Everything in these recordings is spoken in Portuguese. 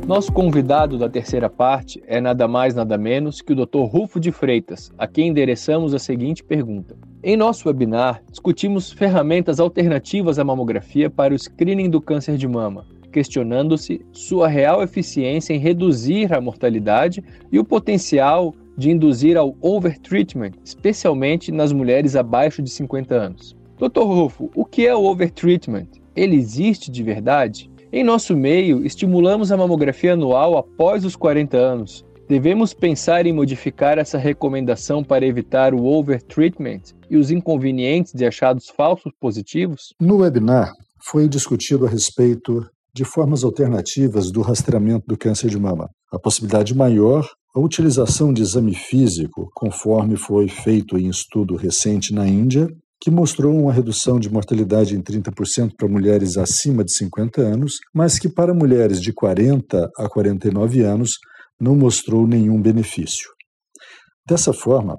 Nosso convidado da terceira parte é nada mais nada menos que o Dr. Rufo de Freitas, a quem endereçamos a seguinte pergunta. Em nosso webinar, discutimos ferramentas alternativas à mamografia para o screening do câncer de mama, questionando-se sua real eficiência em reduzir a mortalidade e o potencial de induzir ao overtreatment, especialmente nas mulheres abaixo de 50 anos. Dr. Rufo, o que é o overtreatment? Ele existe de verdade? Em nosso meio, estimulamos a mamografia anual após os 40 anos. Devemos pensar em modificar essa recomendação para evitar o overtreatment e os inconvenientes de achados falsos positivos? No webinar, foi discutido a respeito de formas alternativas do rastreamento do câncer de mama. A possibilidade maior, a utilização de exame físico, conforme foi feito em estudo recente na Índia, que mostrou uma redução de mortalidade em 30% para mulheres acima de 50 anos, mas que para mulheres de 40 a 49 anos não mostrou nenhum benefício. Dessa forma,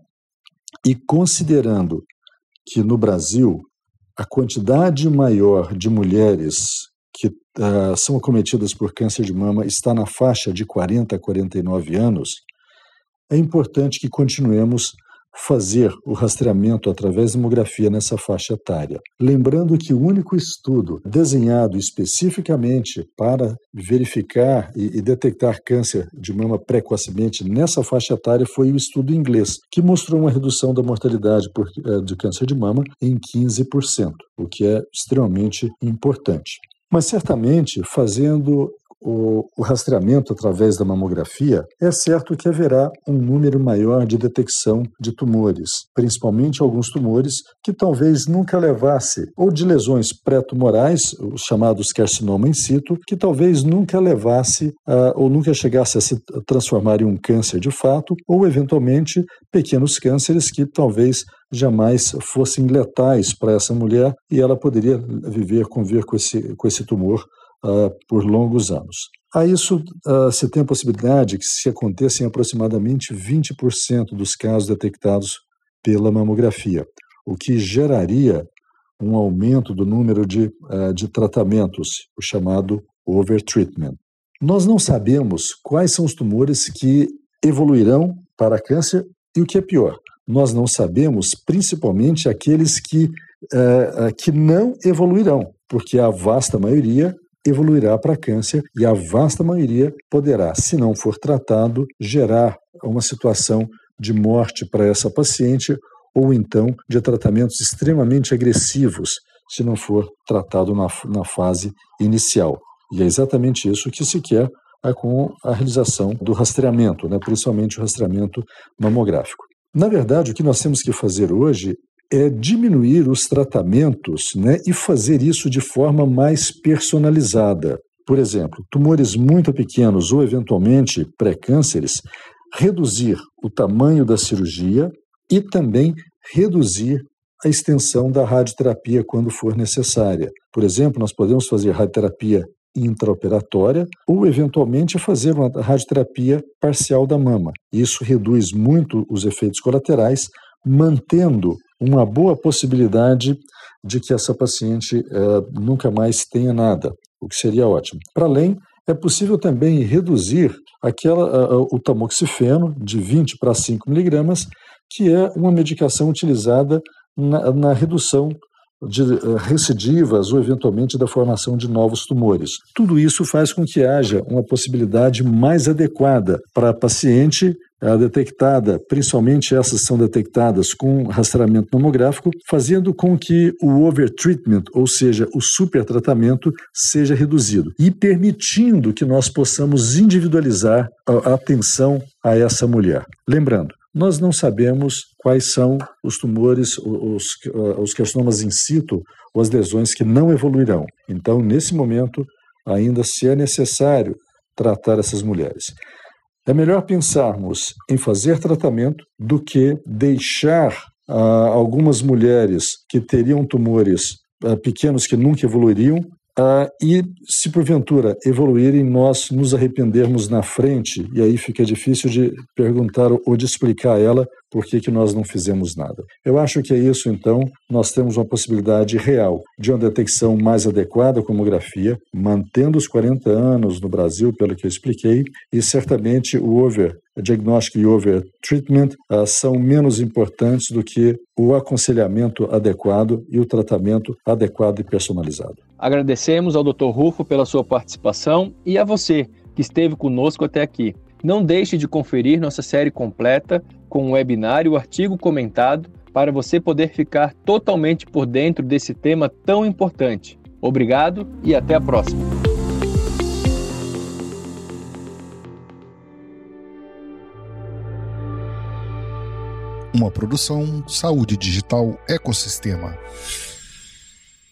e considerando que no Brasil a quantidade maior de mulheres que são acometidas por câncer de mama está na faixa de 40 a 49 anos, é importante que continuemos fazer o rastreamento através de mamografia nessa faixa etária. Lembrando que o único estudo desenhado especificamente para verificar e detectar câncer de mama precocemente nessa faixa etária foi o estudo inglês, que mostrou uma redução da mortalidade de câncer de mama em 15%, o que é extremamente importante. Mas certamente, fazendo o rastreamento através da mamografia, é certo que haverá um número maior de detecção de tumores, principalmente alguns tumores que talvez nunca levasse, ou de lesões pré-tumorais, os chamados carcinoma in situ, que talvez nunca levasse ou nunca chegasse a se transformar em um câncer de fato, ou eventualmente pequenos cânceres que talvez jamais fossem letais para essa mulher e ela poderia conviver com esse tumor por longos anos. A isso se tem a possibilidade que se aconteça em aproximadamente 20% dos casos detectados pela mamografia, o que geraria um aumento do número de tratamentos, o chamado overtreatment. Nós não sabemos quais são os tumores que evoluirão para câncer e o que é pior, nós não sabemos principalmente aqueles que não evoluirão, porque a vasta maioria evoluirá para câncer e a vasta maioria poderá, se não for tratado, gerar uma situação de morte para essa paciente ou então de tratamentos extremamente agressivos, se não for tratado na fase inicial. E é exatamente isso que se quer com a realização do rastreamento, principalmente o rastreamento mamográfico. Na verdade, o que nós temos que fazer hoje é diminuir os tratamentos, e fazer isso de forma mais personalizada. Por exemplo, tumores muito pequenos ou eventualmente pré-cânceres, reduzir o tamanho da cirurgia e também reduzir a extensão da radioterapia quando for necessária. Por exemplo, nós podemos fazer radioterapia intraoperatória ou eventualmente fazer uma radioterapia parcial da mama. Isso reduz muito os efeitos colaterais, mantendo uma boa possibilidade de que essa paciente nunca mais tenha nada, o que seria ótimo. Para além, é possível também reduzir o tamoxifeno de 20 para 5 miligramas, que é uma medicação utilizada na redução de recidivas ou eventualmente da formação de novos tumores. Tudo isso faz com que haja uma possibilidade mais adequada para a paciente detectada, principalmente essas são detectadas com rastreamento mamográfico, fazendo com que o overtreatment, ou seja, o supertratamento, seja reduzido e permitindo que nós possamos individualizar a atenção a essa mulher. Lembrando, nós não sabemos quais são os tumores, os carcinomas in situ ou as lesões que não evoluirão. Então, nesse momento, ainda se é necessário tratar essas mulheres. É melhor pensarmos em fazer tratamento do que deixar algumas mulheres que teriam tumores pequenos que nunca evoluiriam E se porventura evoluírem, nós nos arrependermos na frente, e aí fica difícil de perguntar ou de explicar a ela por que nós não fizemos nada. Eu acho que é isso, então, nós temos uma possibilidade real de uma detecção mais adequada com mamografia, mantendo os 40 anos no Brasil, pelo que eu expliquei, e certamente o diagnóstico e over-treatment são menos importantes do que o aconselhamento adequado e o tratamento adequado e personalizado. Agradecemos ao Dr. Rufo pela sua participação e a você que esteve conosco até aqui. Não deixe de conferir nossa série completa com o webinar e o artigo comentado para você poder ficar totalmente por dentro desse tema tão importante. Obrigado e até a próxima. Uma produção Saúde Digital Ecossistema.